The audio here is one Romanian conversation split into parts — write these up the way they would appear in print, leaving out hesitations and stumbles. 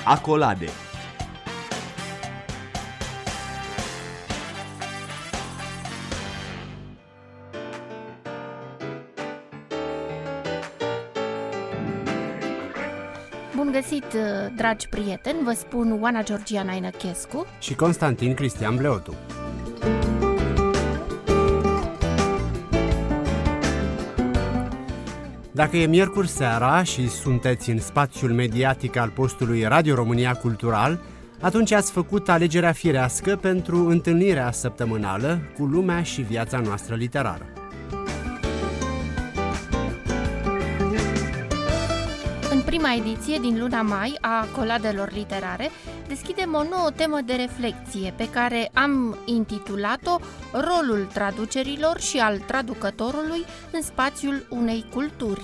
Acolade. Bun găsit, dragi prieteni, vă spun Oana Georgiana Inăchescu și Constantin Cristian Bleotu. Dacă e miercuri seara și sunteți în spațiul mediatic al postului Radio România Cultural, atunci ați făcut alegerea firească pentru întâlnirea săptămânală cu lumea și viața noastră literară. În prima ediție din luna mai a Acoladelor literare deschidem o nouă temă de reflecție pe care am intitulat-o Rolul traducerilor și al traducătorului în spațiul unei culturi.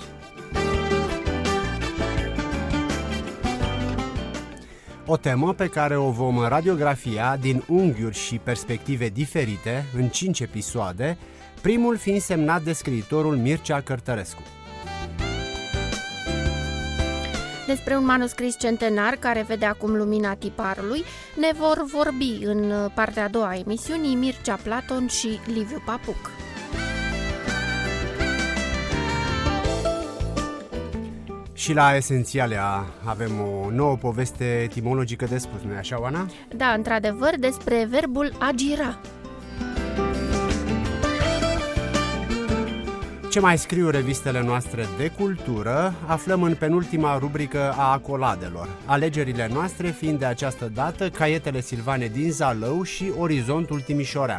O temă pe care o vom radiografia din unghiuri și perspective diferite în 5 episoade, primul fiind semnat de scriitorul Mircea Cărtărescu. Despre un manuscris centenar care vede acum lumina tiparului ne vor vorbi în partea a doua a emisiunii Mircea Platon și Liviu Papuc. Și la Esențialea avem o nouă poveste etimologică de spus, nu-i așa, Oana? Da, într-adevăr, despre verbul a gira. Ce mai scriu revistele noastre de cultură, aflăm în penultima rubrică a Acoladelor, alegerile noastre fiind de această dată Caietele Silvane din Zalău și Orizontul Timișorean.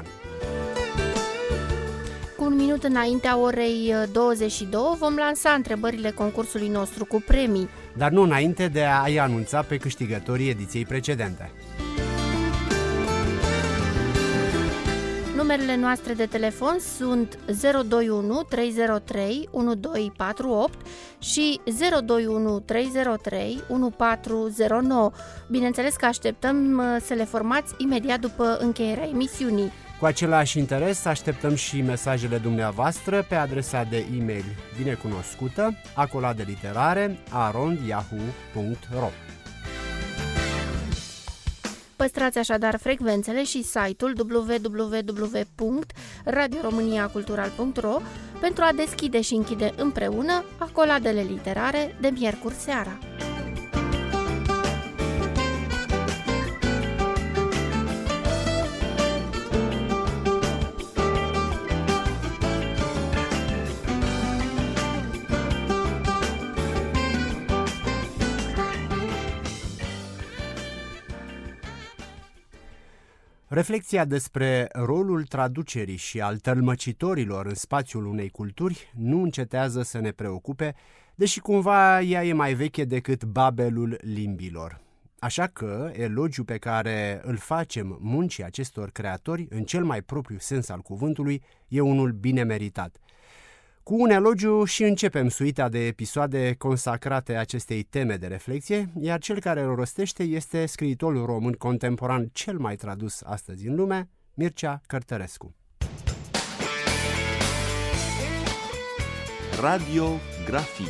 Cu un minut înaintea orei 22 vom lansa întrebările concursului nostru cu premii. Dar nu înainte de a-i anunța pe câștigătorii ediției precedente. Numerele noastre de telefon sunt 021 303 1248 și 021 303 1409. Bineînțeles că așteptăm să le formați imediat după încheierea emisiunii. Cu același interes așteptăm și mesajele dumneavoastră pe adresa de e-mail binecunoscută acoladeliterare@yahoo.ro. Păstrați așadar frecvențele și site-ul www.radioromaniacultural.ro pentru a deschide și închide împreună Acoladele literare de miercuri seara. Reflecția despre rolul traducerii și al tălmăcitorilor în spațiul unei culturi nu încetează să ne preocupe, deși cumva ea e mai veche decât Babelul limbilor. Așa că elogiul pe care îl facem muncii acestor creatori, în cel mai propriu sens al cuvântului, e unul bine meritat. Cu un elogiu și începem suita de episoade consacrate acestei teme de reflexie, iar cel care o rostește este scriitorul român contemporan cel mai tradus astăzi în lume, Mircea Cărtărescu. Radiografii.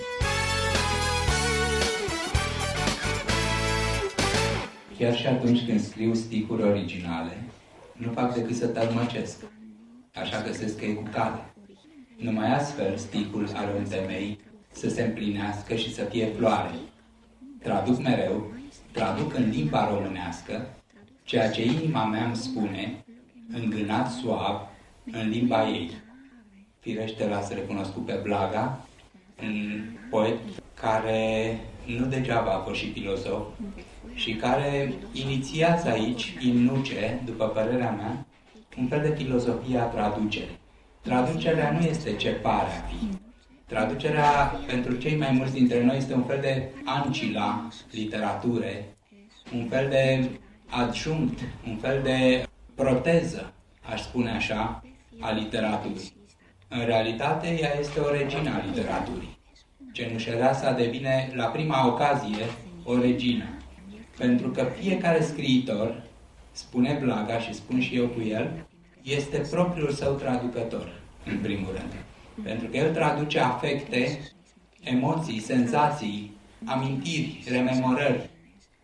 Chiar și atunci când scriu sticuri originale, nu fac decât să tălmăcesc, așa găsesc că e cu cale. Numai astfel sticul are un temei să se împlinească și să fie floare. Traduc mereu, traduc în limba românească ceea ce inima mea îmi spune, îngânat suav, în limba ei. Firește l-ați recunoscut pe Blaga, un poet care nu degeaba a fost și filozof și care inițiază aici, induce, după părerea mea, un fel de filozofie a traducerii. Traducerea nu este ce pare a fi. Traducerea, pentru cei mai mulți dintre noi, este un fel de ancila literature, un fel de adjunct, un fel de proteză, aș spune așa, a literaturii. În realitate, ea este o regină a literaturii. Cenușăreasa devine, la prima ocazie, o regină. Pentru că fiecare scriitor, spune Blaga și spun și eu cu el, este propriul său traducător, în primul rând. Pentru că el traduce afecte, emoții, senzații, amintiri, rememorări,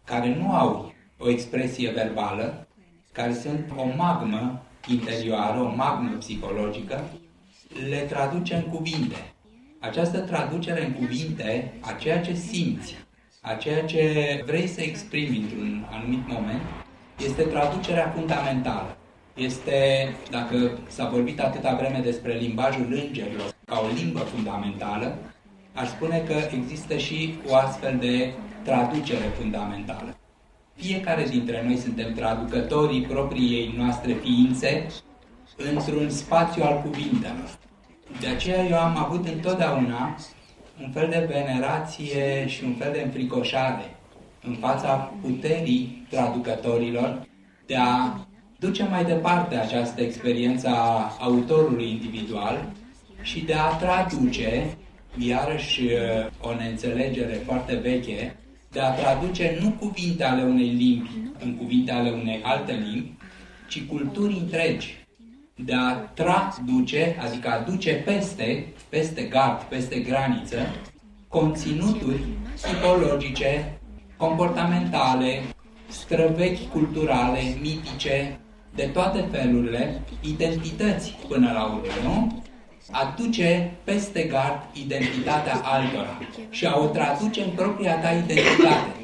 care nu au o expresie verbală, care sunt o magmă interioară, o magmă psihologică, le traduce în cuvinte. Această traducere în cuvinte a ceea ce simți, a ceea ce vrei să exprimi într-un anumit moment, este traducerea fundamentală. Este, dacă s-a vorbit atâta vreme despre limbajul îngerilor ca o limbă fundamentală, aș spune că există și o astfel de traducere fundamentală. Fiecare dintre noi suntem traducătorii propriei noastre ființe într-un spațiu al cuvintelor. De aceea eu am avut întotdeauna un fel de venerație și un fel de înfricoșare în fața puterii traducătorilor de a duce mai departe această experiență a autorului individual și de a traduce, iarăși o neînțelegere foarte veche, de a traduce nu cuvinte ale unei limbi în cuvinte ale unei alte limbi, ci culturi întregi. De a traduce, adică a duce peste gard, peste graniță, conținuturi psihologice, comportamentale, străvechi culturale, mitice, de toate felurile, identități până la urmă, nu? Aduce peste gard identitatea altora și a o traduce în propria ta identitate.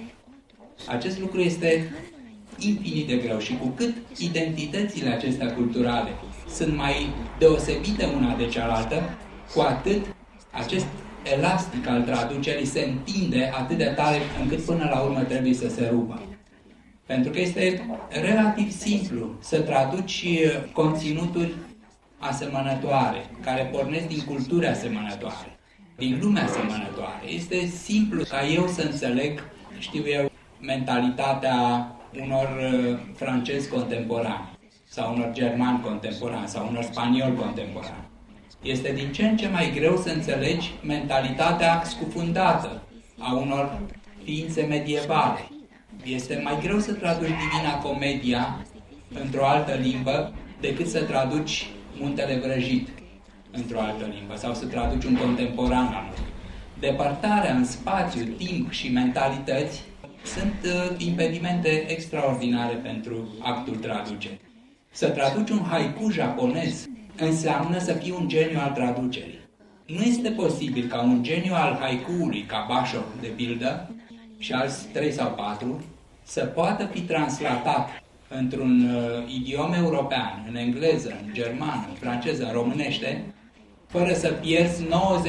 Acest lucru este infinit de greu și cu cât identitățile acestea culturale sunt mai deosebite una de cealaltă, cu atât acest elastic al traducerii se întinde atât de tare încât până la urmă trebuie să se rupă. Pentru că este relativ simplu să traduci conținuturi asemănătoare, care pornesc din culturi asemănătoare, din lumea asemănătoare. Este simplu ca eu să înțeleg, știu eu, mentalitatea unor francezi contemporani, sau unor germani contemporani, sau unor spanioli contemporani. Este din ce în ce mai greu să înțelegi mentalitatea scufundată a unor ființe medievale. Este mai greu să traduci Divina Comedia într-o altă limbă decât să traduci Muntele Vrăjit într-o altă limbă sau să traduci un contemporan al lui. Depărtarea în spațiu, timp și mentalități sunt impedimente extraordinare pentru actul traducerii. Să traduci un haiku japonez înseamnă să fii un geniu al traducerii. Nu este posibil ca un geniu al haikuului, ca Basho, de pildă, și alți 3 sau 4, să poată fi translatat într-un idiom european, în engleză, în germană, în franceză, în românește, fără să pierzi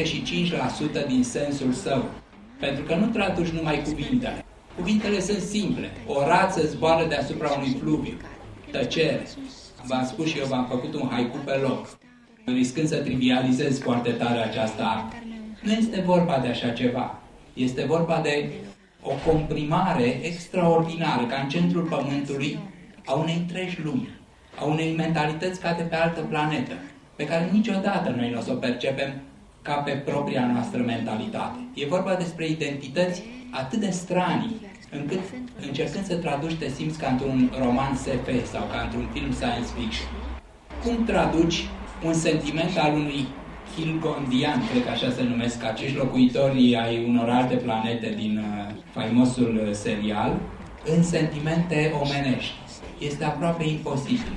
95% din sensul său. Pentru că nu traduci numai cuvintele. Cuvintele sunt simple. O rață zboară deasupra unui fluviu. Tăcere. V-am spus și eu, v-am făcut un haiku pe loc, riscând să trivializez foarte tare această artă. Nu este vorba de așa ceva. Este vorba de o comprimare extraordinară, ca în centrul Pământului, a unei întregi lumi, a unei mentalități ca de pe altă planetă, pe care niciodată noi nu o să o percepem ca pe propria noastră mentalitate. E vorba despre identități atât de stranii, încât încercând să traduci te simți ca într-un roman SF sau ca într-un film science fiction. Cum traduci un sentiment al unui Hilgondian, cred că așa se numesc acești locuitori ai unor alte planete din faimosul serial, în sentimente omenești? Este aproape imposibil.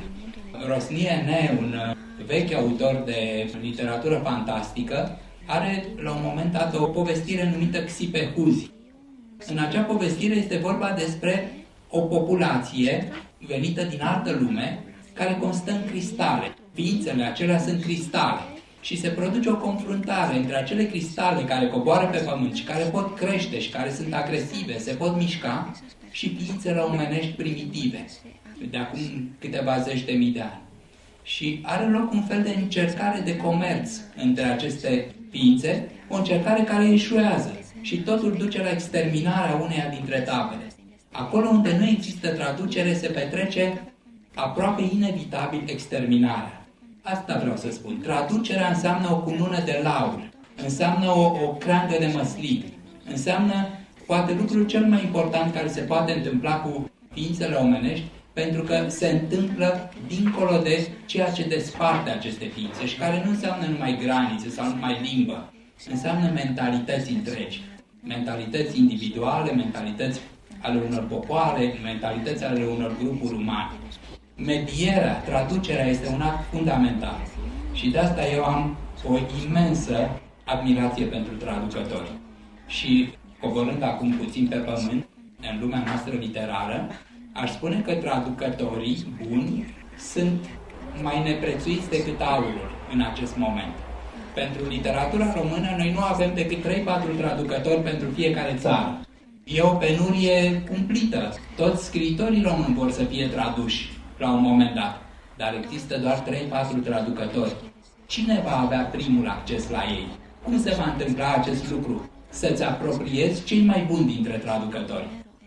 Rosnie, un vechi autor de literatură fantastică, are la un moment dat o povestire numită Xipehuzi. În acea povestire este vorba despre o populație venită din altă lume care constă în cristale. Ființele acelea sunt cristale și se produce o confruntare între acele cristale care coboară pe pământ și care pot crește și care sunt agresive, se pot mișca, și ființele omenești primitive, de acum câteva zeci de mii de ani. Și are loc un fel de încercare de comerț între aceste ființe, o încercare care eșuează și totul duce la exterminarea uneia dintre tabere. Acolo unde nu există traducere se petrece aproape inevitabil exterminarea. Asta vreau să spun. Traducerea înseamnă o cunună de laur, înseamnă o creangă de măslin, înseamnă poate lucrul cel mai important care se poate întâmpla cu ființele omenești, pentru că se întâmplă dincolo de ceea ce desparte aceste ființe și care nu înseamnă numai granițe sau numai limbă, înseamnă mentalități întregi, mentalități individuale, mentalități ale unor popoare, mentalități ale unor grupuri umane. Medierea, traducerea este un act fundamental. Și de asta eu am o imensă admirație pentru traducători. Și coborând acum puțin pe pământ, în lumea noastră literară, aș spune că traducătorii buni sunt mai neprețuiți decât aurul în acest moment. Pentru literatura română, noi nu avem decât 3-4 traducători pentru fiecare țară. E o penurie cumplită. Toți scriitorii români vor să fie traduși la un moment dat, dar există doar 3-4 traducători. Cine va avea primul acces la ei? Cum se va întâmpla acest lucru? Să-ți apropiezi cei mai buni dintre traducători.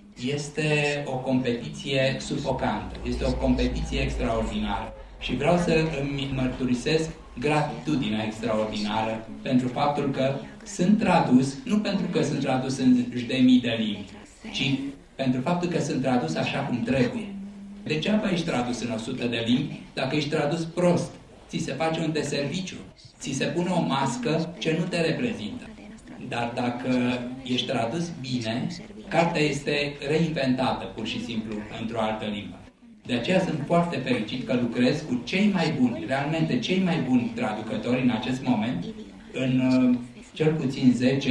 Este o competiție sufocantă, este o competiție extraordinară. Și vreau să îmi mărturisesc gratitudinea extraordinară pentru faptul că sunt tradus, nu pentru că sunt tradus în 10.000 de limbi, ci pentru faptul că sunt tradus așa cum trebuie. Degeaba ești tradus în 100 de limbi dacă ești tradus prost. Ți se face un deserviciu, ți se pune o mască ce nu te reprezintă. Dar dacă ești tradus bine, cartea este reinventată pur și simplu într-o altă limbă. De aceea sunt foarte fericit că lucrez cu cei mai buni, realmente cei mai buni traducători în acest moment, în cel puțin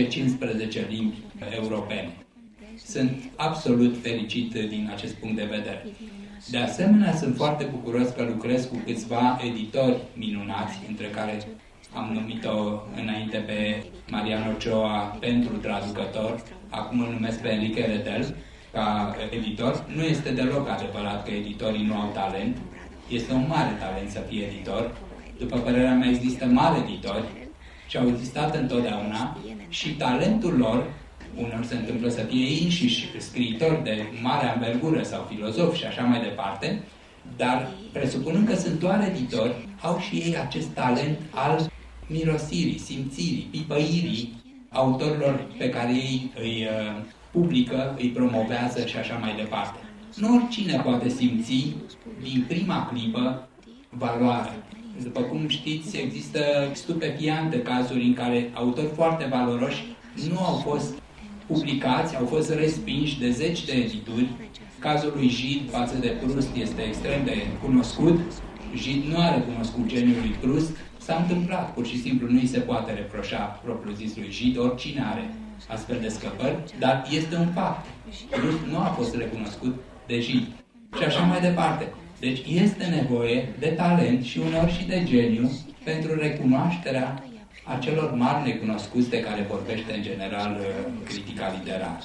10-15 limbi europene. Sunt absolut fericit din acest punct de vedere. De asemenea, sunt foarte bucuros că lucrez cu câțiva editori minunați, între care am numit-o înainte pe Mariano Ochoa pentru traducător, acum îl numesc pe Enrique Redel ca editor. Nu este deloc adevărat că editorii nu au talent. Este un mare talent să fie editor. După părerea mea, există mari editori și au existat întotdeauna și talentul lor, unor se întâmplă să fie ei înșiși scriitori de mare anvergură sau filozofi și așa mai departe, dar presupunând că sunt doar editori, au și ei acest talent al mirosirii, simțirii, pipăirii autorilor pe care ei îi publică, îi promovează și așa mai departe. Nu oricine poate simți din prima clipă valoare. După cum știți, există stupefiante cazuri în care autori foarte valoroși nu au fost publicați, au fost respinși de zeci de edituri. Cazul lui Gide față de Proust este extrem de cunoscut. Gide nu a recunoscut geniul lui Proust. S-a întâmplat, pur și simplu, nu îi se poate reproșa propriu-zis lui Gide, oricine are astfel de scăpări, dar este un fapt. Proust nu a fost recunoscut de Gide. Și așa mai departe. Deci este nevoie de talent și uneori și de geniu pentru recunoașterea acelor mari necunoscuți de care vorbește în general critica literară.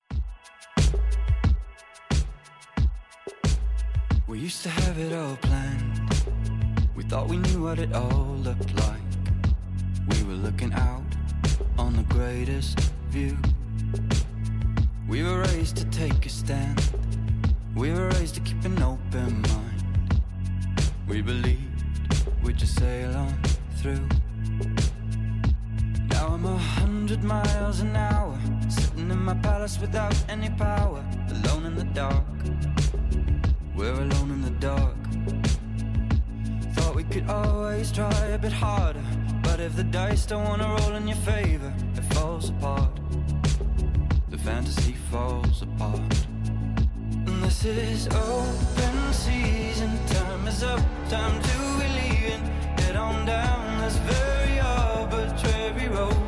We used to have it all planned. We thought we knew what it all looked like. We were looking out on the greatest view. We were raised to take a stand. We were raised to keep an open mind. We believed we'd just sail on through. Now I'm 100 miles an hour, sitting in my palace without any power, alone in the dark. We're alone in the dark. Thought we could always try a bit harder, but if the dice don't wanna roll in your favor, it falls apart. The fantasy falls apart. And this is open season, time is up, time to be leaving. Head on down this very arbitrary road.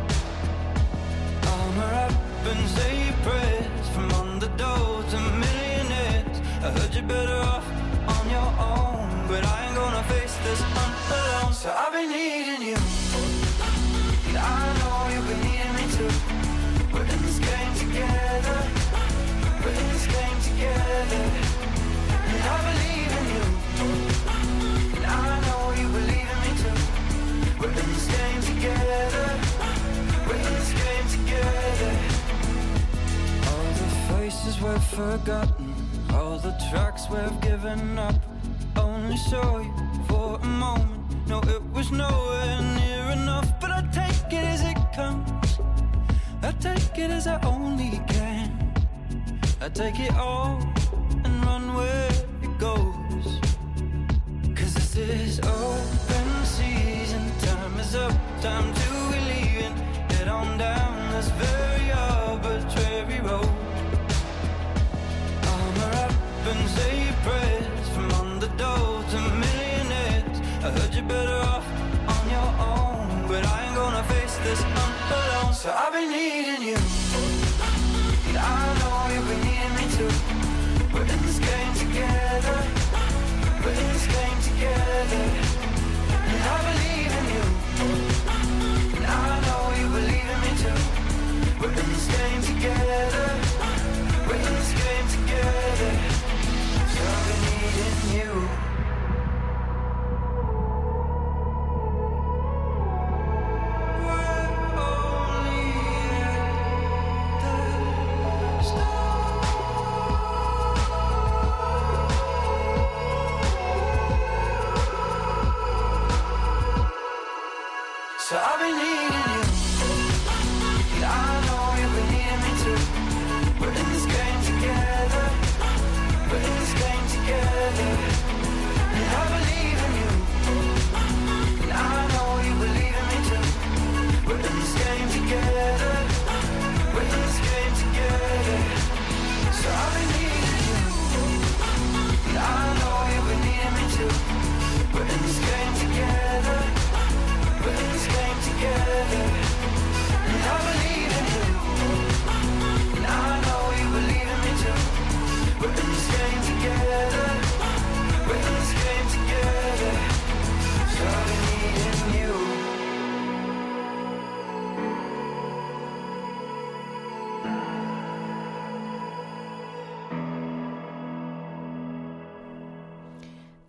Armor up and say prayers from underdogs to millionaires. I heard you're better off on your own, but I ain't gonna face this alone. So I've been needing you, and I know you've been needing me too. We're in this game together. We're in this game together. And I believe in you, and I know you believe in me too. We're in this game together. We're in this game together. All the faces we've forgotten, all the tracks we've given up, only saw you for a moment. No, it was nowhere near enough, but I take it as it comes. I take it as I only can. I take it all and run where it goes. 'Cause this is open season, time is up, time to be leaving. Head on down this very arbitrary road.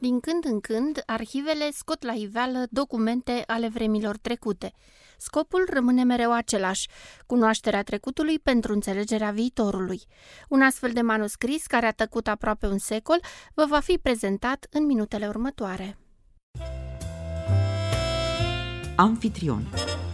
Din când în când, arhivele scot la iveală documente ale vremilor trecute. Scopul rămâne mereu același, cunoașterea trecutului pentru înțelegerea viitorului. Un astfel de manuscris, care a tăcut aproape un secol, vă va fi prezentat în minutele următoare. Amfitrion.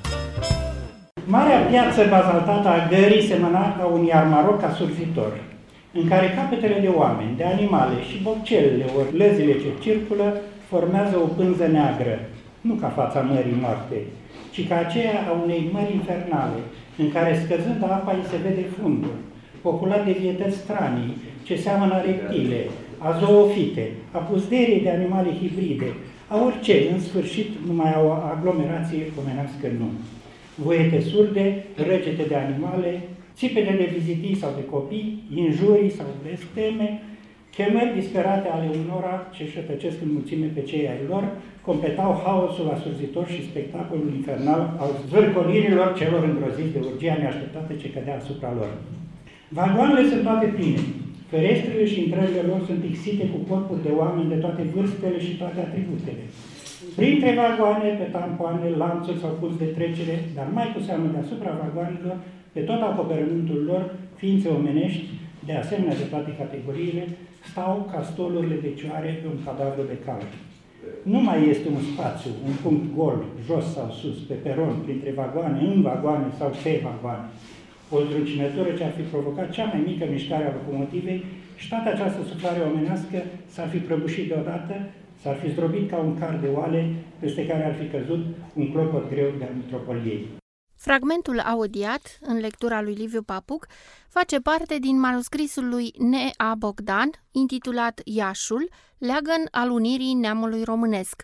Marea piață bazaltată a gării semăna ca un iar maroc asurzitor, în care capetele de oameni, de animale și bobcelele ori lăzile ce circulă formează o pânză neagră, nu ca fața mării moarte, ci ca aceea a unei mări infernale, în care scăzând apa îi se vede fundul, populat de vietăți stranii, ce seamănă a reptile, a zoofite, a puzderii de animale hibride, a orice, în sfârșit, numai o aglomerație omenească nu. Voiete surde, răgete de animale, țipete de vizitii sau de copii, injurii sau blesteme, chemări disperate ale unora ce șătăcesc în mulțime pe cei ai lor, completau haosul asurzitor și spectacolul infernal al zvârcolirilor celor îngroziți de urgia neașteptată ce cădea asupra lor. Vagoanele sunt toate pline, ferestrele și intrările lor sunt pixite cu corpuri de oameni de toate vârstele și toate atributele. Printre vagoane, pe tampoane, lanțuri sau punți de trecere, dar mai cu seamă deasupra vagoanelor, pe tot acoperământul lor, ființe omenești, de asemenea de toate categoriile, stau ca stolurile de cioare pe un cadavru de cal. Nu mai este un spațiu, un punct gol, jos sau sus, pe peron, printre vagoane, în vagoane sau pe vagoane. O zdruncinătură ce ar fi provocat cea mai mică mișcare a locomotivei și toată această suflare omenească s-ar fi prăbușit deodată, s-ar fi zdrobit ca un car de oale peste care ar fi căzut un clopot greu de-al metropoliei. Fragmentul audiat, în lectura lui Liviu Papuc, face parte din manuscrisul lui N.A. Bogdan, intitulat Iașul, leagăn al unirii neamului românesc,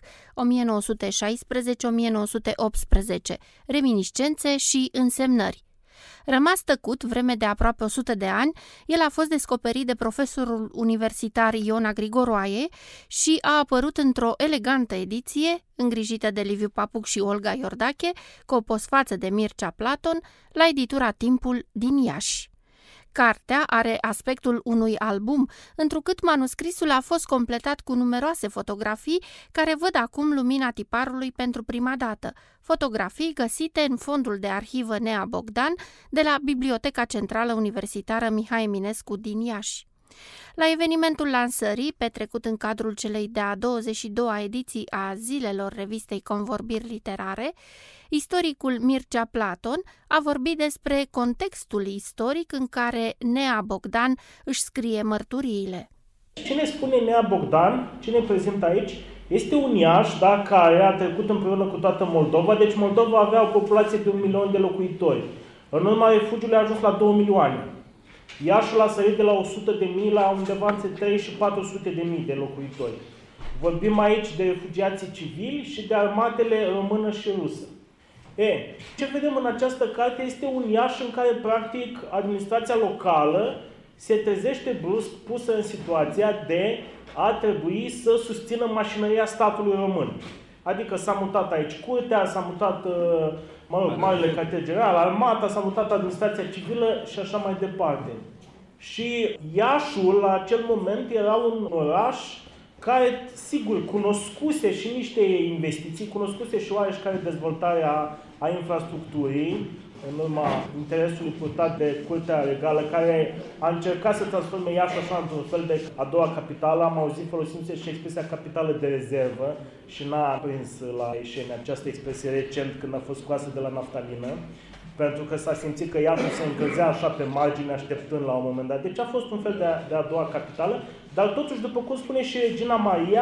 1916-1918, reminiscențe și însemnări. Rămas tăcut vreme de aproape 100 de ani, el a fost descoperit de profesorul universitar Iona Grigoroaie și a apărut într-o elegantă ediție, îngrijită de Liviu Papuc și Olga Iordache, cu o postfață de Mircea Platon, la editura Timpul din Iași. Cartea are aspectul unui album, întrucât manuscrisul a fost completat cu numeroase fotografii care văd acum lumina tiparului pentru prima dată, fotografii găsite în fondul de arhivă N.A. Bogdan de la Biblioteca Centrală Universitară Mihai Eminescu din Iași. La evenimentul lansării, petrecut în cadrul celei de-a 22-a ediții a Zilelor revistei Convorbiri Literare, istoricul Mircea Platon a vorbit despre contextul istoric în care N.A. Bogdan își scrie mărturiile. Cine spune N.A. Bogdan, cine prezintă aici, este un Iași, care a trecut împreună cu toată Moldova, deci Moldova avea o populație de 1 milion de locuitori. În urma refugiului a ajuns la 2 milioane. Iașul a sărit de la 100.000 la undeva între 3 și 400.000 de locuitori. Vorbim aici de refugiații civili și de armatele română și rusă. Ce vedem în această carte este un Iași în care, practic, administrația locală se trezește brusc pusă în situația de a trebui să susțină mașinăria statului român. Adică s-a mutat aici curtea, s-a mutat marile cartier general, armata, s-a mutat administrația civilă și așa mai departe. Și Iașul, la acel moment, era un oraș care, sigur, cunoscuse și niște investiții, cunoscuse și oareșcare dezvoltarea a infrastructurii, în urma interesului purtat de Curtea Regală, care a încercat să transforme Iașul așa într-un fel de a doua capitală. Am auzit folosindu-se și expresia capitală de rezervă și n-a prins la ieșeni această expresie recent când a fost scoasă de la naftalină, pentru că s-a simțit că Iașul se încălzea așa pe margine așteptând la un moment dat. Deci a fost un fel de a doua capitală, dar totuși, după cum spune și Regina Maria,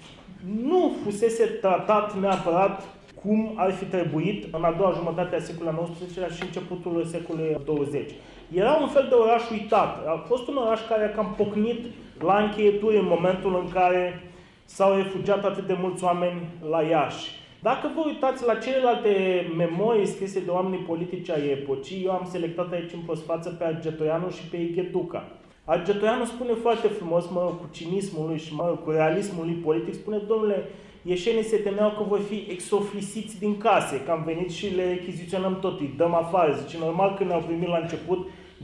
nu fusese tratat neapărat cum ar fi trebuit în a doua jumătate a secolului XIX și începutul secolului 20. Era un fel de oraș uitat. A fost un oraș care a cam pocnit la încheieturi în momentul în care s-au refugiat atât de mulți oameni la Iași. Dacă vă uitați la celelalte memorii scrise de oamenii politici ai epocii, eu am selectat aici în postfață pe Argetoianu și pe Igheduca. Argetoianu spune foarte frumos, cu cinismul lui și cu realismul lui politic, spune: domnule, ieșenii se temeau că vor fi exoflisiți din case, că am venit și le rechiziționăm tot, îi dăm afară. Zice, normal că ne-au primit la început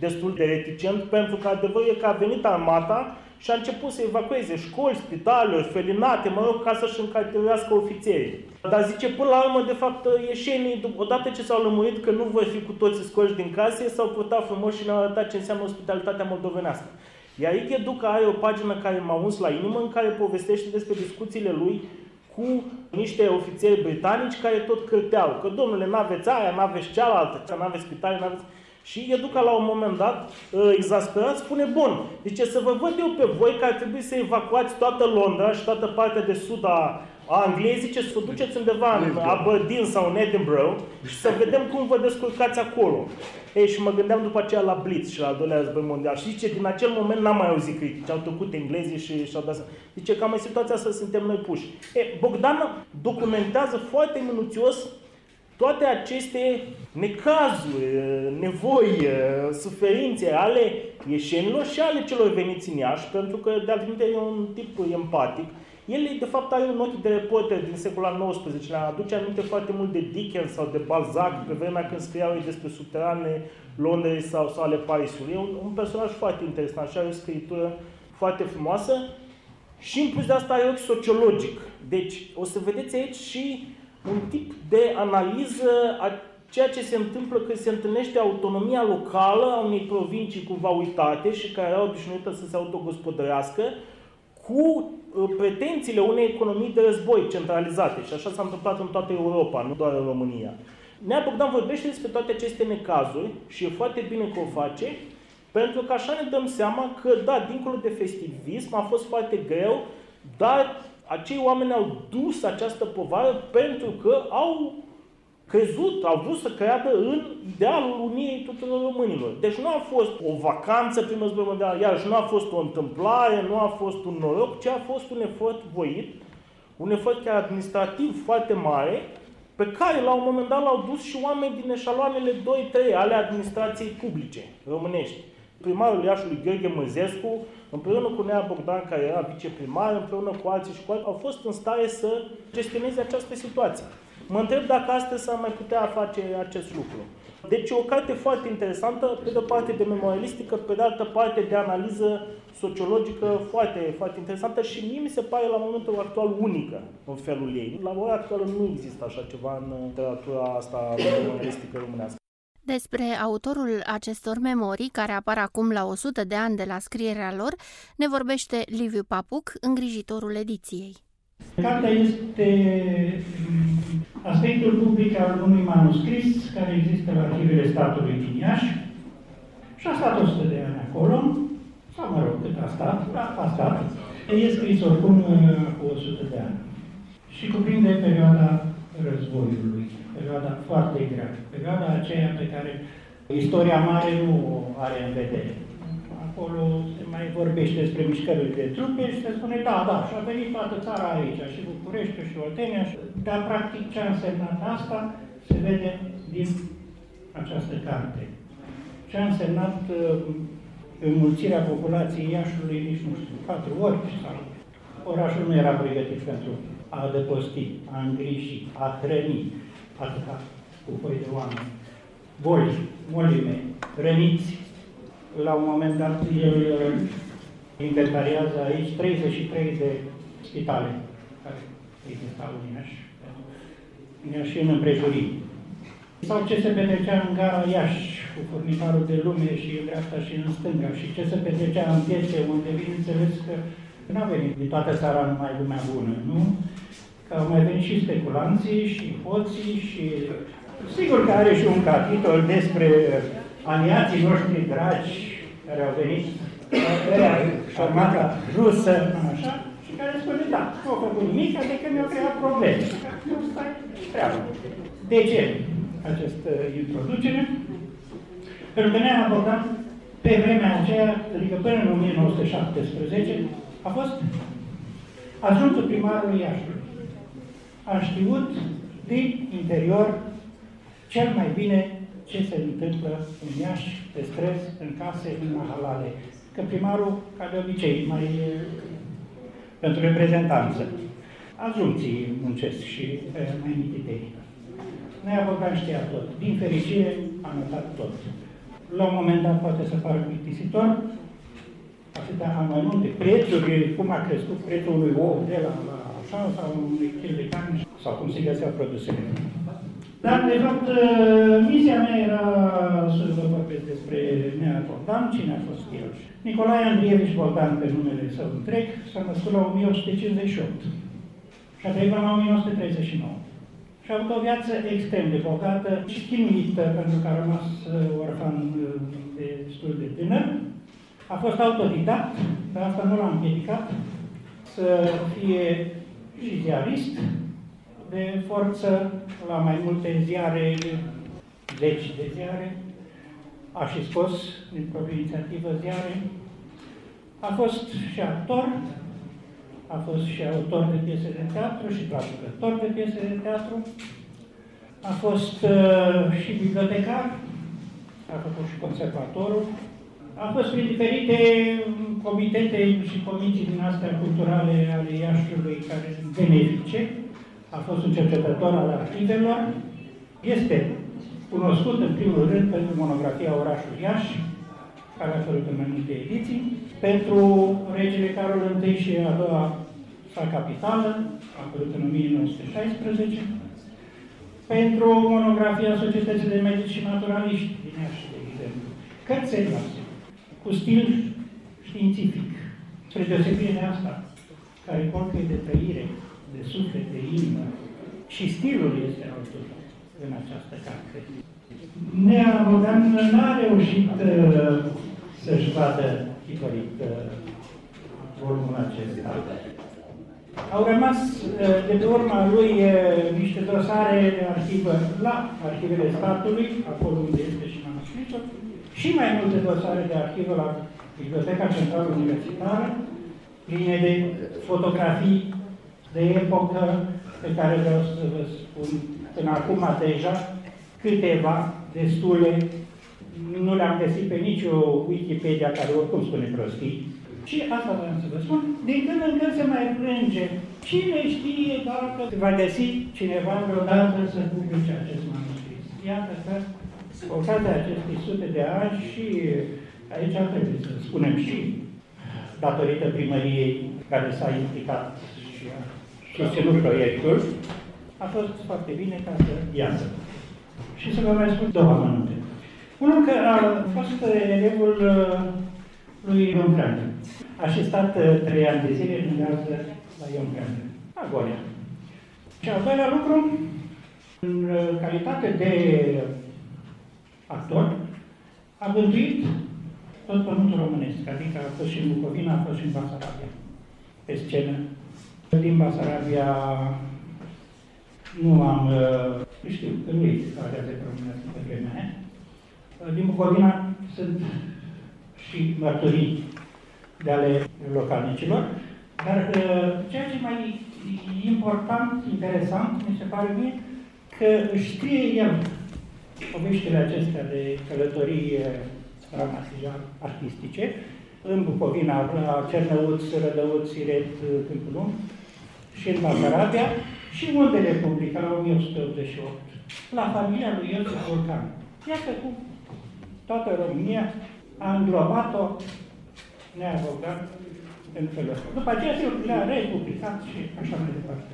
destul de reticent, pentru că adevărul e că a venit armata și a început să evacueze școli, spitale, orfelinate, ca să-și încarcerească ofițerii. Dar zice, până la urmă, de fapt, ieșenii, odată ce s-au lămurit că nu vor fi cu toții scoși din case, s-au purtat frumos și ne-au arătat ce înseamnă ospitalitatea moldovenească. Iar Ike Duca are o pagină care m-a uns la inimă, în care povestește despre discuțiile lui cu niște ofițeri britanici care tot cârteau că, domnule, n-aveți aia, n-aveți cealaltă, n-aveți spitale, n-aveți... Și Educa, la un moment dat, exasperat, spune, bun, zice, să vă văd eu pe voi că ar trebui să evacuați toată Londra și toată partea de sud a Angliei, zice, să vă duceți undeva în Aberdeen sau în Edinburgh și să vedem cum vă descurcați acolo. Ei, și mă gândeam după aceea la Blitz și la al doilea război mondial. Și zice, din acel moment n-am mai auzit critici, au tăcut englezii și-au dat seama. Zice, cam în situația asta suntem noi puși. Bogdan documentează foarte minuțios toate aceste necazuri, nevoi, suferințe ale ieșenilor și ale celor veniți în Iași, pentru că, de altfel, e un tip empatic. El, de fapt, are un ochi de reporter din secolul al XIX-lea, aduce aminte foarte mult de Dickens sau de Balzac, pe vremea când scriau ei despre subterane Londrei sau ale Parisului. E un personaj foarte interesant și are o scritură foarte frumoasă și, în plus de asta, are ochi sociologic. Deci, o să vedeți aici și un tip de analiză a ceea ce se întâmplă când se întâlnește autonomia locală a unei provincii cumva uitate și care era obișnuită să se autogospodărească cu pretențiile unei economii de război centralizate. Și așa s-a întâmplat în toată Europa, nu doar în România. Nea Bogdan vorbește despre toate aceste necazuri și e foarte bine că o face, pentru că așa ne dăm seama că, da, dincolo de festivism, a fost foarte greu, dar acei oameni au dus această povară pentru că au crezut, au vrut să creadă în idealul uniei tuturor românilor. Deci nu a fost o vacanță prin război mondial, iarăși nu a fost o întâmplare, nu a fost un noroc, ci a fost un efort voit, un efort chiar administrativ foarte mare, pe care la un moment dat l-au dus și oameni din eșaloanele 2-3 ale administrației publice românești. Primarul Iașului, Gheorghe Măzescu, împreună cu Nea Bogdan, care era viceprimar, împreună cu alții și cu alții, au fost în stare să gestioneze această situație. Mă întreb dacă astăzi s-ar mai putea face acest lucru. Deci e o carte foarte interesantă, pe de o parte de memorialistică, pe de altă parte de analiză sociologică foarte, foarte interesantă și mie mi se pare la momentul actual unică în felul ei. La ora actuală nu există așa ceva în literatura asta memorialistică românească. Despre autorul acestor memorii, care apar acum la 100 de ani de la scrierea lor, ne vorbește Liviu Papuc, îngrijitorul ediției. Cartea este aspectul public al unui manuscris care există la Arhivele Statului din Iași și a stat 100 de ani acolo, sau mă rog, cât a stat, a stat. E scris oricum cu 100 de ani și cuprinde perioada războiului, perioada foarte grea, perioada aceea pe care istoria mare nu o are în vedere. Acolo se mai vorbește despre mișcările de trupe și se spune, da, și a venit toată țara aici, și Bucureștiul, și Oltenia, dar practic ce a însemnat asta se vede din această carte. Ce a însemnat înmulțirea populației Iașului, nici nu știu, 4 ori, sau orașul nu era pregătit pentru a adăposti, a îngriji, a hrăni, atâta cu foi de oameni, boli, molime, răniți. La un moment dat, el inventariază aici 33 de spitale care existau în Iași și în împrejurim. Sau ce se petrecea în gara Iași, cu furnicarul de lume și în dreapta și în stânga, și ce se petrecea în piețe, unde, bineînțeles, că n-a venit din toată țara numai lumea bună, nu? Că au mai venit și speculanții, și hoții, și... Sigur că are și un capitol despre aliații noștri dragi, care au venit și armata rusă, așa, și care spune, da, nu au făcut nimic, adică mi-au creat probleme. Nu stai treabă. De ce această introducere? Pentru că Nea Bogdan, pe vremea aceea, adică până în 1917, a fost adjunctul primarului Iașului. A știut din interior cel mai bine ce se întâmplă în Iași, pe străzi, în case, în mahalale. Că primarul, ca de obicei, mai pentru reprezentanță. Adjuncții muncesc și mai mititei. Nea Bogdan știa tot. Din fericire, a notat tot. La un moment dat poate să pară plictisitor, atâtea amănunte, prețuri, cum a crescut prețul unui ou de la așa, sau unui kil de carne, sau cum se găseau produsele. Dar, de fapt, misia mea era să vă vorbesc despre Nea Bogdan, cine a fost el. Nicolae Andrievici Bogdan, pe numele său întreg, s-a născut la 1858 și a trăit până la 1939. Și a avut o viață extrem de bogată și chinuită, pentru că a rămas orfan destul de tânăr. A fost autodidact, dar asta nu l-a împiedicat să fie și ziarist de forță la mai multe ziare, zeci de ziare. A și scos din proprie inițiativă ziare. A fost și actor, a fost și autor de piese de teatru și traducător de piese de teatru. A fost și bibliotecar, a făcut și conservatorul. A fost prin diferite comitete și comisii din astea culturale ale Iașiului, care sunt benefice. A fost un cercetător al arhivelor. Este cunoscut în primul rând pentru monografia Orașul Iași, care a apărut în mai multe ediții, pentru regele Carol I și a doua sa capitală, a apărut în 1916, pentru monografia Societății de Medici și Naturaliști din Iași, de exemplu. Cărți serioase, cu stil științific, spre deosebire de asta, care colcăie de trăire, de suflet, de inimă, și stilul este altul în această carte. Nea Bogdan n-a reușit să-și vadă tipărit volumul acesta. Au rămas de pe urma lui niște dosare de arhivă la arhivele statului, acolo unde este și manuscrisul, și mai multe dosare de arhivă la Biblioteca Centrală Universitară, pline de fotografii de epocă pe care vreau să vă spun până acum deja, câteva, destule, nu le-am găsit pe nicio Wikipedia care oricum spune prostii. Și asta vreau să vă spun, din când în când se mai plânge. Cine știe dacă va găsi cineva vreodată să publice acest manuscris. Iată că, cu ocazia acestei sute de ani și aici trebuie să spunem și datorită primăriei care s-a implicat și a susținut proiectul, a fost foarte bine ca să iasă. Și să vă mai spun două amănunte. Unul că a fost elevul lui Ion Creangă. A și stat 3 ani de zile în gazdă la Ion Creangă, la Golia. Și al doilea lucru, în calitate de actor, a gânduit tot pământul românesc, adică a fost și în Bucovina, a fost și în Basarabia, pe scenă. Din Basarabia nu am, știu, că nu există alea de românească pe vremea aia. Din Bucovina sunt și mărturii de ale localnicilor, dar ceea ce mai important, interesant, mi se pare mie, că știe el poveștile acestea de călătorii artistice, în Bucovina, la Cernăuți, Rădăuți, Siret, Câmpul Lung, și în Basarabia, și unde le publică, la 1188, la familia lui Iosif Vulcan. Iată cum toată România a înglobat-o Nea Bogdan în felul ăsta. După aceea le-a republicat și așa mai departe.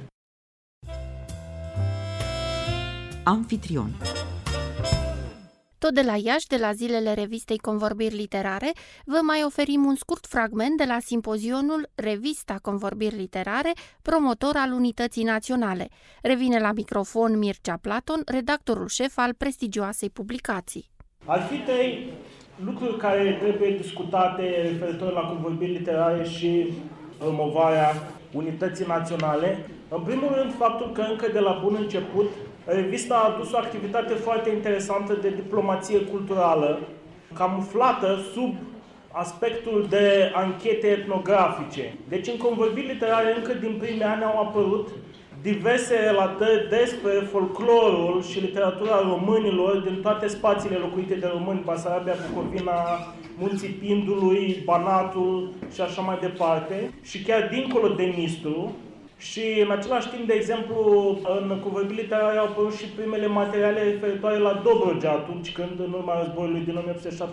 Amfitrion. Tot de la Iași, de la zilele revistei Convorbiri Literare, vă mai oferim un scurt fragment de la simpozionul Revista Convorbiri Literare, promotor al Unității Naționale. Revine la microfon Mircea Platon, redactorul șef al prestigioasei publicații. Ar fi 3 lucruri care trebuie discutate referitor la convorbiri literare și promovarea Unității Naționale. În primul rând, faptul că încă de la bun început revista a adus o activitate foarte interesantă de diplomație culturală, camuflată sub aspectul de anchete etnografice. Deci în convorbiri literare încă din primii ani au apărut diverse relatări despre folclorul și literatura românilor din toate spațiile locuite de români, Basarabia, Bucovina, Munții Pindului, Banatul și așa mai departe, și chiar dincolo de Nistru. Și în același timp, de exemplu, în convorbiri literare au apărut și primele materiale referitoare la Dobrogea, atunci când, în urma războiului din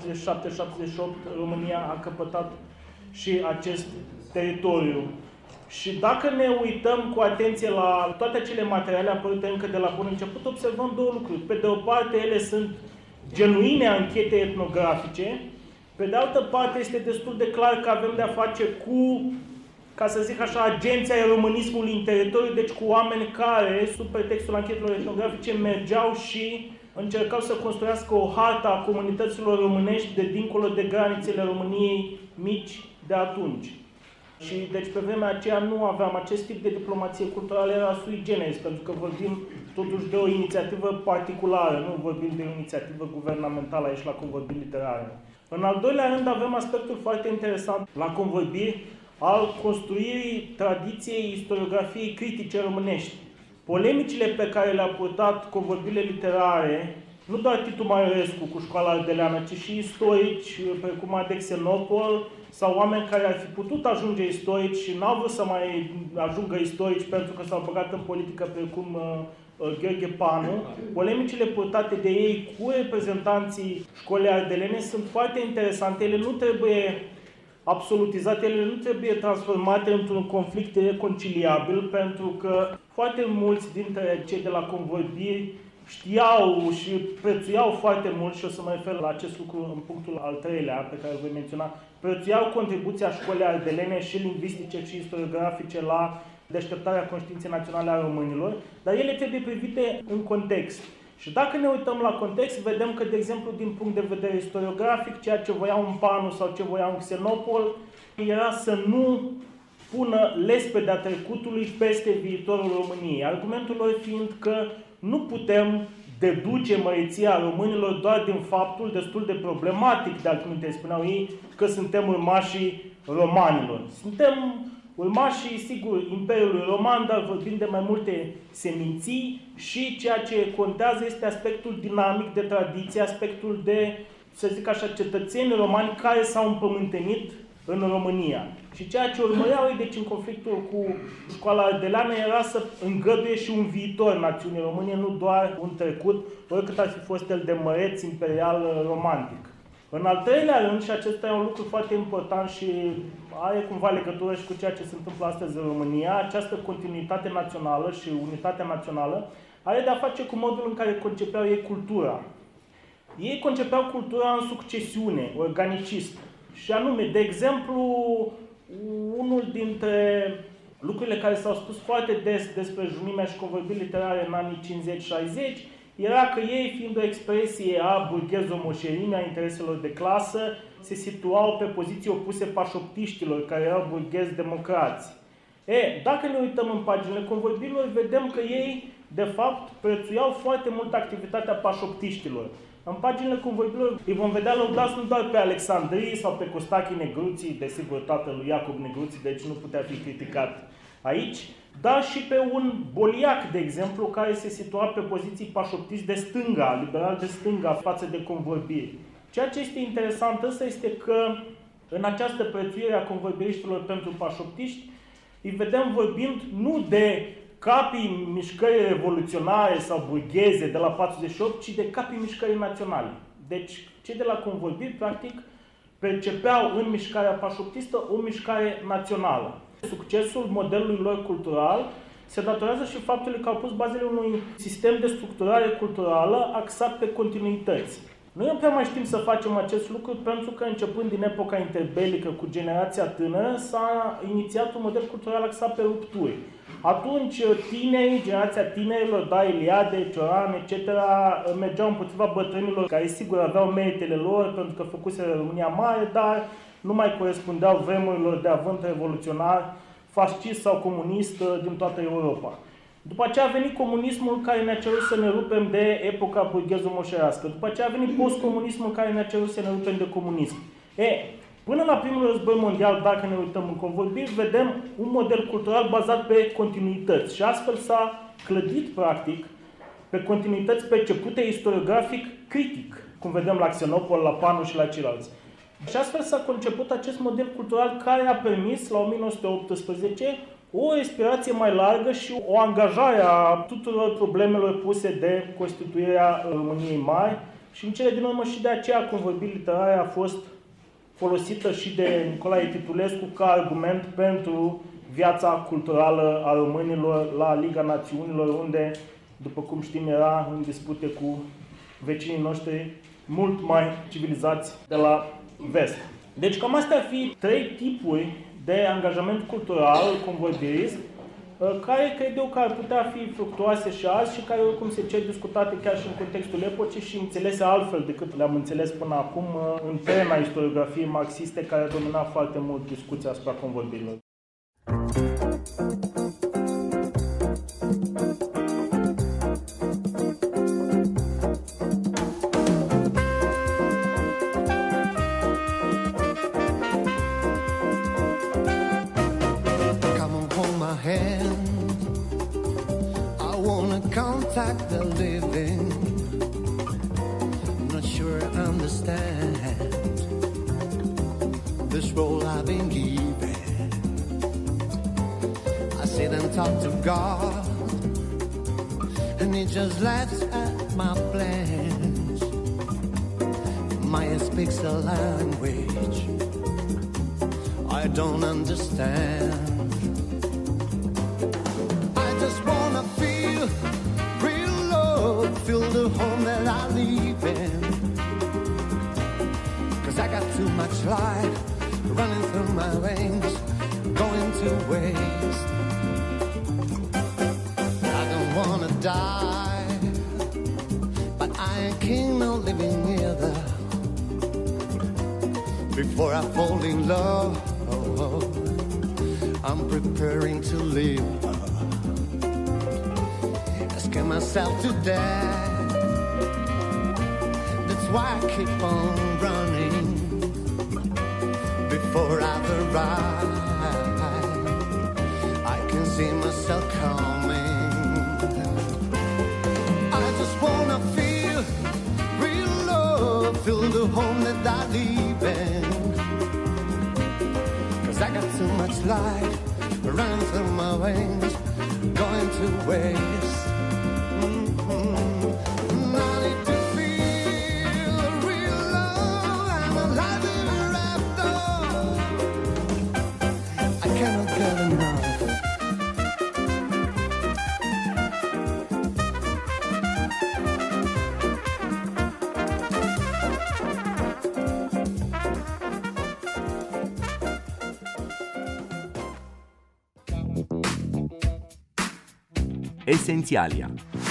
1877-78, România a căpătat și acest teritoriu. Și dacă ne uităm cu atenție la toate acele materiale apărute încă de la bun început, observăm două lucruri. Pe de o parte, ele sunt genuine anchete etnografice, pe de altă parte, este destul de clar că avem de-a face cu, ca să zic așa, agenții ai românismului în teritoriu, deci cu oameni care, sub pretextul anchetelor etnografice, mergeau și încercau să construiască o hartă a comunităților românești de dincolo de granițele României mici de atunci. Și deci pe vremea aceea nu aveam acest tip de diplomație culturală, era sui generis, pentru că vorbim totuși de o inițiativă particulară, nu vorbim de o inițiativă guvernamentală aici la convorbiri literare. În al doilea rând avem aspectul foarte interesant la convorbiri al construirii tradiției istoriografiei critice românești. Polemicile pe care le-a purtat convorbirile literare, nu doar Titu Maiorescu cu școala ardeleană, ci și istorici precum Adec Xenopol sau oameni care ar fi putut ajunge istorici și n-au vrut să mai ajungă istorici pentru că s-au băgat în politică precum Gheorghe Panu. Polemicile purtate de ei cu reprezentanții școlii ardelene sunt foarte interesante. Ele nu trebuie absolutizate, ele nu trebuie transformate într-un conflict ireconciliabil, pentru că foarte mulți dintre cei de la convorbiri știau și prețuiau foarte mult, și o să mă refer la acest lucru în punctul al treilea pe care îl voi menționa, prețuiau contribuția școlii ardelene și lingvistice și istoriografice la deșteptarea conștiinței naționale a românilor, dar ele trebuie privite în context. Și dacă ne uităm la context, vedem că, de exemplu, din punct de vedere istoriografic, ceea ce voia un Panu sau ce voia un Xenopol era să nu pună lespedea trecutului peste viitorul României. Argumentul lor fiind că nu putem deduce măreția românilor doar din faptul destul de problematic, de altminte spuneau ei, că suntem urmașii romanilor. Suntem urmașii, sigur, Imperiului Roman, dar vorbim de mai multe seminții și ceea ce contează este aspectul dinamic de tradiție, aspectul de, să zic așa, cetățeni romani care s-au împământenit în România. Și ceea ce urmăreau ei, deci, în conflictul cu școala ardeleană era să îngăduie și un viitor națiunii române, nu doar un trecut, oricât ar fi fost el de măreț imperial romantic. În al treilea rând, și acesta e un lucru foarte important și are cumva legătură și cu ceea ce se întâmplă astăzi în România, această continuitate națională și unitatea națională are de-a face cu modul în care concepeau ei cultura. Ei concepeau cultura în succesiune, organicist. Și anume, de exemplu, unul dintre lucrurile care s-au spus foarte des despre Junimea și convorbiri literare în anii 50-60 era că ei, fiind o expresie a burghezo-moșerimii, a intereselor de clasă, se situau pe poziții opuse pașoptiștilor, care erau burghezi democrați. Dacă ne uităm în paginile convorbirilor, vedem că ei, de fapt, prețuiau foarte mult activitatea pașoptiștilor. În paginile convorbirilor îi vom vedea lăudați nu doar pe Alexandrii sau pe Costache Negruții, desigur tatăl lui Iacob Negruții, deci nu putea fi criticat aici, dar și pe un Boliac, de exemplu, care se situa pe poziții pașoptiști de stânga, liberal de stânga, față de convorbiri. Ceea ce este interesant însă este că în această prețuire a convorbiriștilor pentru pașoptiști îi vedem vorbind nu de capii mișcării revoluționare sau burgheze de la 48, ci de capii mișcării naționale. Deci, cei de la convorbiri, practic, percepeau în mișcarea pașoptistă o mișcare națională. Succesul modelului lor cultural se datorează și faptului că au pus bazele unui sistem de structurare culturală axat pe continuități. Noi nu prea mai știm să facem acest lucru pentru că, începând din epoca interbelică cu generația tânără, s-a inițiat un model cultural axat pe rupturi. Atunci, tinerii, generația tinerilor, da, Iliade, Cioran, etc., mergeau împotriva bătrânilor, care sigur aveau meritele lor pentru că făcuseră România mare, dar nu mai corespundeau vremurilor de avânt revoluționar, fascist sau comunist din toată Europa. După aceea a venit comunismul care ne-a cerut să ne rupem de epoca burghezo-moșerească. După aceea a venit postcomunismul care ne-a cerut să ne rupem de comunism. Până la primul război mondial, dacă ne uităm în convorbiri, vedem un model cultural bazat pe continuități. Și astfel s-a clădit, practic, pe continuități percepute istoriografic critic, cum vedem la Xenopol, la Panu și la ceilalți. Și astfel s-a conceput acest model cultural care a permis, la 1918, o respirație mai largă și o angajare a tuturor problemelor puse de constituirea României Mari și în cele din urmă și de aceea convorbiri literare a fost folosită și de Nicolae Titulescu ca argument pentru viața culturală a românilor la Liga Națiunilor, unde, după cum știm, era în dispute cu vecinii noștri mult mai civilizați de la vest. Deci cam astea ar fi 3 tipuri de angajament cultural convorbirist, care cred eu că ar putea fi fructuoase și azi și care oricum se cer discutate chiar și în contextul epocii și înțelese altfel decât le-am înțeles până acum în terena istoriografiei marxiste care a dominat foarte mult discuția asupra convorbirilor. Contact the living, not sure I understand this role I've been given. I sit and talk to God, and He just laughs at my plans. Maya speaks a language I don't understand. I just wanna feel the home that I live in, 'cause I got too much life running through my veins, going to waste. I don't wanna die, but I ain't keen on living either. Before I fall in love, I'm preparing to live. Scare myself to death. That's why I keep on running before I've arrived. I can see myself coming. I just wanna feel real love, feel the home that I live in, 'cause I got too much life running through my veins, going to waste. Esențialia.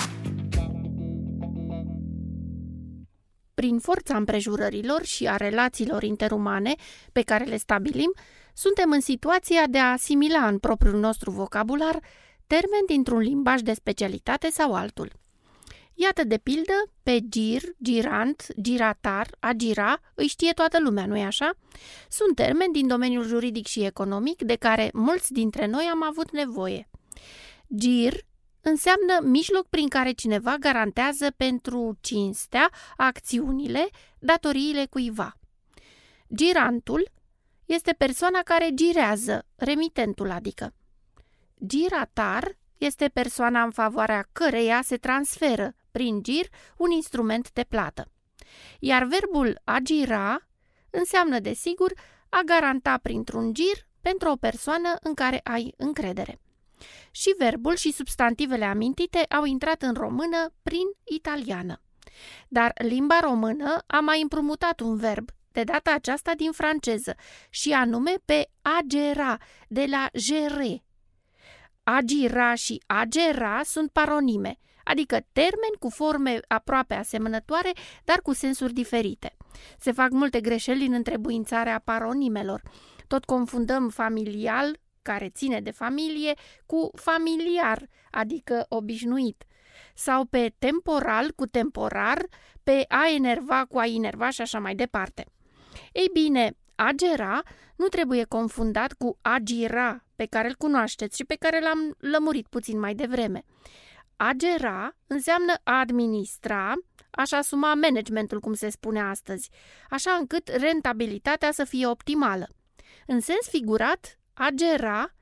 Prin forța împrejurărilor și a relațiilor interumane pe care le stabilim, suntem în situația de a asimila în propriul nostru vocabular termeni dintr-un limbaj de specialitate sau altul. Iată de pildă, pe gir, girant, giratar, a gira, îi știe toată lumea, nu-i așa? Sunt termeni din domeniul juridic și economic de care mulți dintre noi am avut nevoie. Gir înseamnă mijloc prin care cineva garantează pentru cinstea acțiunile, datoriile cuiva. Girantul este persoana care girează, remitentul adică. Giratar este persoana în favoarea căreia se transferă, prin gir, un instrument de plată. Iar verbul a gira înseamnă, desigur, a garanta printr-un gir pentru o persoană în care ai încredere. Și verbul și substantivele amintite au intrat în română prin italiană. Dar limba română a mai împrumutat un verb, de data aceasta din franceză, și anume pe a gera, de la gérer. A gira și a gera sunt paronime, adică termeni cu forme aproape asemănătoare, dar cu sensuri diferite. Se fac multe greșeli în întrebuințarea paronimelor. Tot confundăm familial, care ține de familie, cu familiar, adică obișnuit, sau pe temporal cu temporar, pe a enerva cu a enerva și așa mai departe. Ei bine, a gera nu trebuie confundat cu a gira, pe care îl cunoașteți și pe care l-am lămurit puțin mai devreme. A gera înseamnă a administra, a-și asuma managementul, cum se spune astăzi, așa încât rentabilitatea să fie optimală. În sens figurat, a gera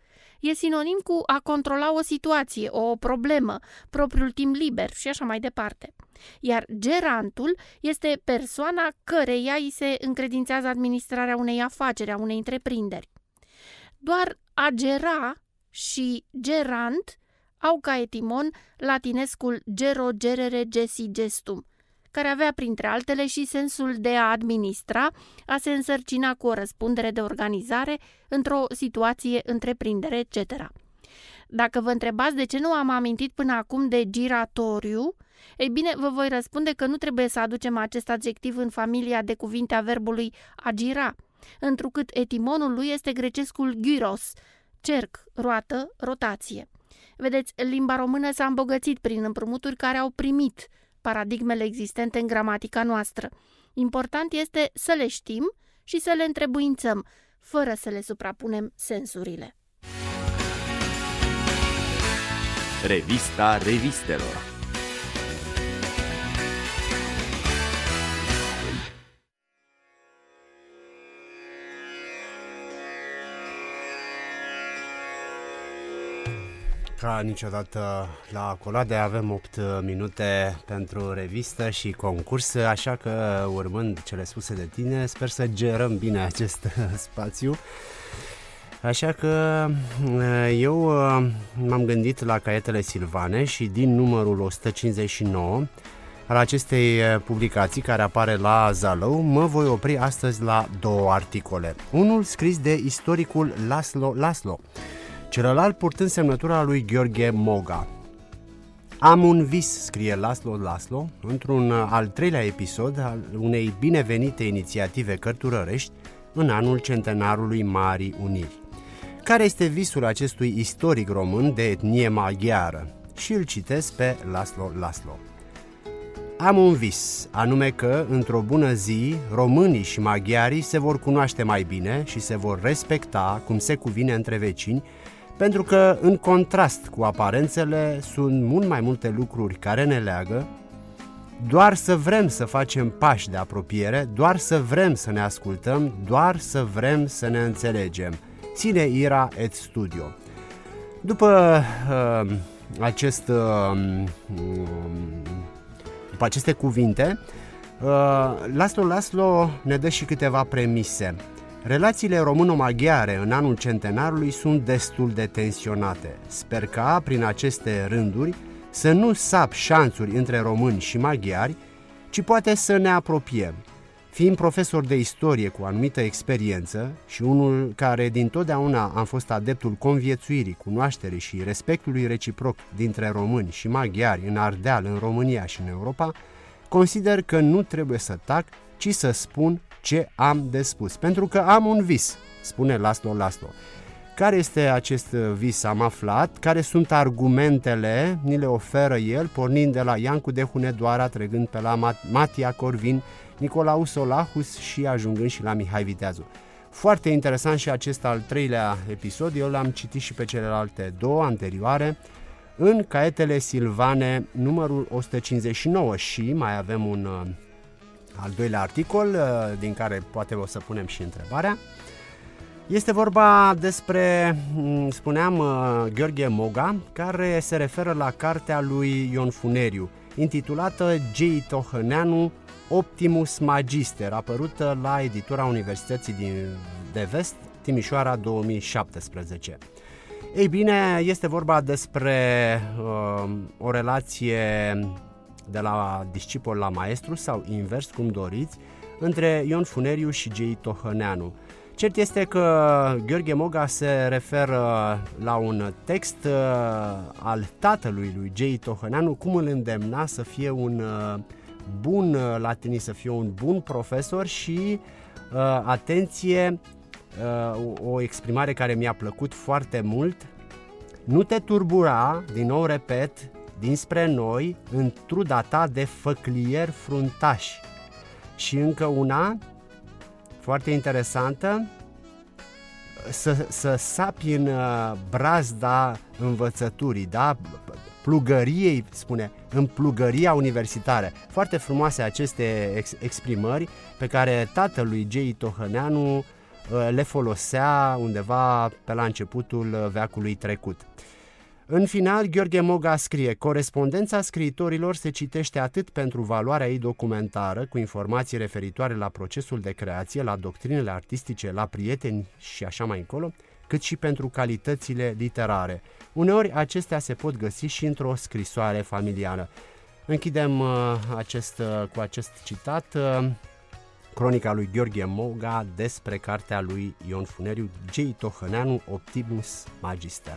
e sinonim cu a controla o situație, o problemă, propriul timp liber și așa mai departe. Iar gerantul este persoana căreia îi se încredințează administrarea unei afaceri, a unei întreprinderi. Doar a gera și gerant au ca etimon latinescul gero, gerere, gesi, gestum, care avea printre altele și sensul de a administra, a se însărcina cu o răspundere de organizare într-o situație, întreprindere, etc. Dacă vă întrebați de ce nu am amintit până acum de giratoriu, ei bine, vă voi răspunde că nu trebuie să aducem acest adjectiv în familia de cuvinte a verbului a gira, întrucât etimonul lui este grecescul gyros, cerc, roată, rotație. Vedeți, limba română s-a îmbogățit prin împrumuturi care au primit paradigmele existente în gramatica noastră. Important este să le știm și să le întrebuințăm, fără să le suprapunem sensurile. Revista revistelor. Ca niciodată la Acolade avem 8 minute pentru revistă și concurs, așa că, urmând cele spuse de tine, sper să gerăm bine acest spațiu. Așa că eu m-am gândit la Caietele Silvane și din numărul 159 al acestei publicații care apare la Zalău, mă voi opri astăzi la 2 articole. Unul scris de istoricul Laszlo, celălalt purtând semnătura lui Gheorghe Moga. Am un vis, scrie Laszlo, într-un al 3-lea episod al unei binevenite inițiative cărturărești în anul centenarului Marii Uniri. Care este visul acestui istoric român de etnie maghiară? Și îl citesc pe Laszlo. Am un vis, anume că, într-o bună zi, românii și maghiarii se vor cunoaște mai bine și se vor respecta cum se cuvine între vecini, pentru că, în contrast cu aparențele, sunt mult mai multe lucruri care ne leagă, doar să vrem să facem pași de apropiere, doar să vrem să ne ascultăm, doar să vrem să ne înțelegem. Sine ira et studio. După aceste cuvinte, Laszlo ne dă și câteva premise. Relațiile româno-maghiare în anul centenarului sunt destul de tensionate. Sper ca, prin aceste rânduri, să nu sap șanțuri între români și maghiari, ci poate să ne apropiem. Fiind profesor de istorie cu anumită experiență și unul care dintotdeauna am fost adeptul conviețuirii, cunoașterii și respectului reciproc dintre români și maghiari în Ardeal, în România și în Europa, consider că nu trebuie să tac, ci să spun ce am de spus. Pentru că am un vis, spune Laszlo. Care este acest vis? Am aflat. Care sunt argumentele? Ni le oferă el, pornind de la Iancu de Hunedoara, trecând pe la Matia Corvin, Nicolaus Solahus și ajungând și la Mihai Viteazu. Foarte interesant și acest al 3-lea episod, eu l-am citit și pe celelalte 2 anterioare, în Caietele Silvane, numărul 159, și mai avem un al 2-lea articol, din care poate o să punem și întrebarea. Este vorba despre, spuneam, Gheorghe Moga, care se referă la cartea lui Ion Funeriu, intitulată Gei Tohăneanu, Optimus Magister, apărută la editura Universității de Vest, Timișoara, 2017. Ei bine, este vorba despre o relație de la discipol la maestru sau invers, cum doriți, între Ion Funeriu și Gei Tohăneanu. Cert este că Gheorghe Moga se referă la un text al tatălui lui Gei Tohăneanu, cum îl îndemna să fie un bun latinist, să fie un bun profesor și, atenție, o exprimare care mi-a plăcut foarte mult: nu te turbura, din nou repet, dinspre noi, în truda ta de făclier fruntaș. Și încă una foarte interesantă: să sapi în brazda învățăturii, da? Plugăriei, spune, în plugăria universitară. Foarte frumoase aceste exprimări pe care tatălui Gei Tohăneanu le folosea undeva pe la începutul veacului trecut. În final, Gheorghe Moga scrie: corespondența scriitorilor se citește atât pentru valoarea ei documentară, cu informații referitoare la procesul de creație, la doctrinele artistice, la prieteni și așa mai încolo, cât și pentru calitățile literare. Uneori acestea se pot găsi și într-o scrisoare familială. Închidem cu acest citat cronica lui Gheorghe Moga despre cartea lui Ion Funeriu, J. Tohăneanu, Optimus Magister.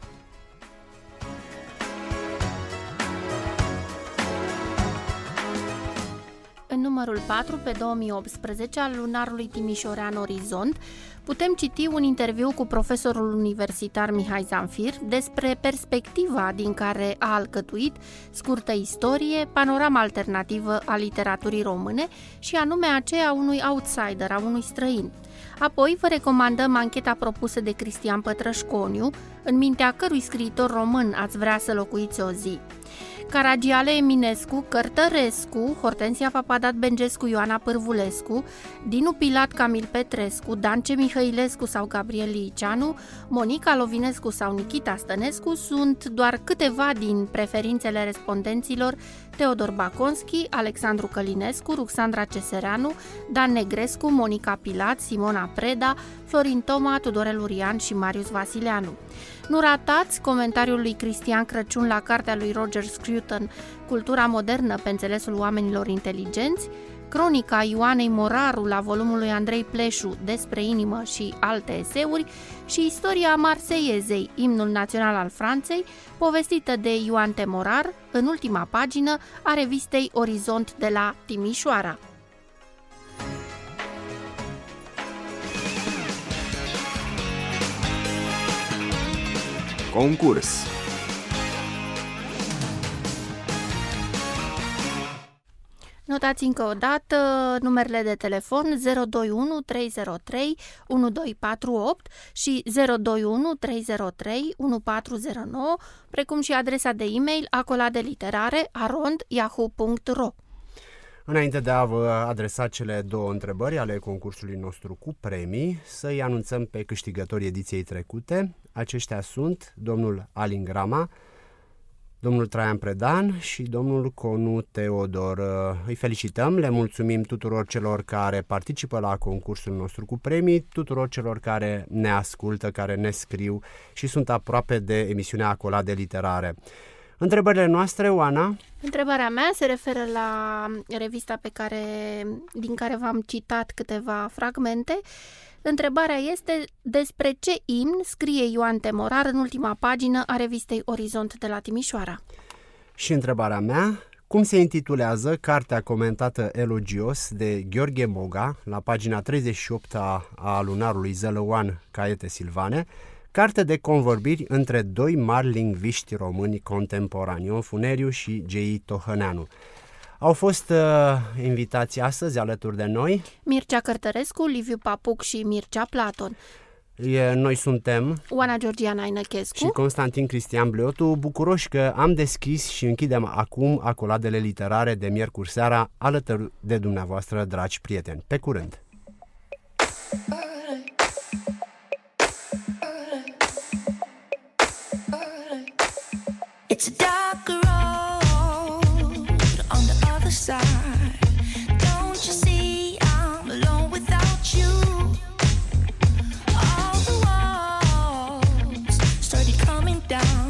În numărul 4 pe 2018 al lunarului timișorean Orizont putem citi un interviu cu profesorul universitar Mihai Zamfir despre perspectiva din care a alcătuit Scurtă istorie, panorama alternativă a literaturii române și anume aceea unui outsider, a unui străin. Apoi vă recomandăm ancheta propusă de Cristian Pătrășconiu, în mintea cărui scriitor român ați vrea să locuiți o zi. Caragiale Eminescu, Cărtărescu, Hortensia Papadat Bengescu, Ioana Pârvulescu, Dinu Pilat, Camil Petrescu, Dance Mihăilescu sau Gabriel Liceanu, Monica Lovinescu sau Nikita Stănescu sunt doar câteva din preferințele respondenților Teodor Baconski, Alexandru Călinescu, Ruxandra Cesereanu, Dan Negrescu, Monica Pilat, Simona Preda, Florin Toma, Tudorel Urian și Marius Vasileanu. Nu ratați comentariul lui Cristian Crăciun la cartea lui Roger Scruton, Cultura modernă pe înțelesul oamenilor inteligenți, cronica Ioanei Moraru la volumul lui Andrei Pleșu Despre inimă și alte eseuri și istoria Marseiezei, imnul național al Franței, povestită de Ioan Temorar în ultima pagină a revistei Orizont de la Timișoara. Concurs. Notați încă o dată numerele de telefon 021 303 1248 și 021 303 1409, precum și adresa de e-mail acoladeliterare@yahoo.ro. Înainte de a vă adresa cele două întrebări ale concursului nostru cu premii, să-i anunțăm pe câștigătorii ediției trecute. Aceștia sunt domnul Alin Grama, domnul Traian Predan și domnul Conu Teodor. Îi felicităm, le mulțumim tuturor celor care participă la concursul nostru cu premii, tuturor celor care ne ascultă, care ne scriu și sunt aproape de emisiunea Acolade Literare. Întrebările noastre, Oana? Întrebarea mea se referă la revista din care v-am citat câteva fragmente. Întrebarea este: despre ce imn scrie Ioan Temorar în ultima pagină a revistei Orizont de la Timișoara? Și întrebarea mea: cum se intitulează cartea comentată elogios de Gheorghe Moga la pagina 38 a lunarului Zălăoan Caiete Silvane, carte de convorbiri între doi mari lingviști români contemporani, Ion Funeriu și J. Tohăneanu? Au fost invitați astăzi alături de noi Mircea Cărtărescu, Liviu Papuc și Mircea Platon. Noi suntem Oana Georgiana Ainăchescu și Constantin Cristian Bleotu, bucuroși că am deschis și închidem acum Acoladele Literare de miercuri seara alături de dumneavoastră, dragi prieteni. Pe curând! It's a dark road on the other side. Don't you see I'm alone without you? All the walls started coming down.